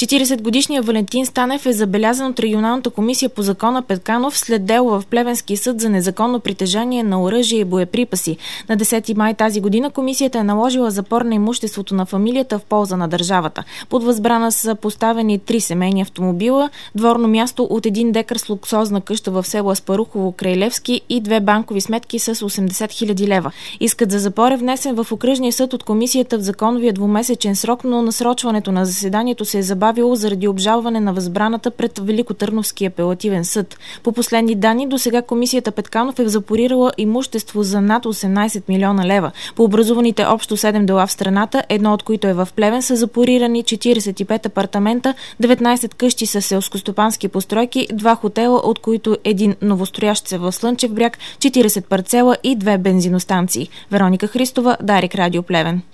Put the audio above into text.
40-годишният Валентин Станев е забелязан от регионалната комисия по закона Петканов след дело в Плевенски съд за незаконно притежание на оръжие и боеприпаси. На 10 май тази година комисията е наложила запор на имуществото на фамилията в полза на държавата. Под възбрана са поставени 3 семейни автомобила, дворно място от 1 декар с луксозна къща в село Аспарухово край Левски и 2 банкови сметки с 80 000 лева. Искът за запор е внесен в окръжния съд от комисията в законовия двумесечен срок, но насрочването на заседанието се е забавило заради обжалване на възбраната пред Великотърновски апелативен съд. По последни данни, досега комисията Петканов е запорирала имущество за над 18 милиона лева. По образуваните общо 7 дела в страната, едно от които е в Плевен, са запорирани 45 апартамента, 19 къщи с селскостопански постройки, 2 хотела, от които един новостроящ се в Слънчев бряг, 40 парцела и 2 бензиностанции. Вероника Христова, Дарик Радио Плевен.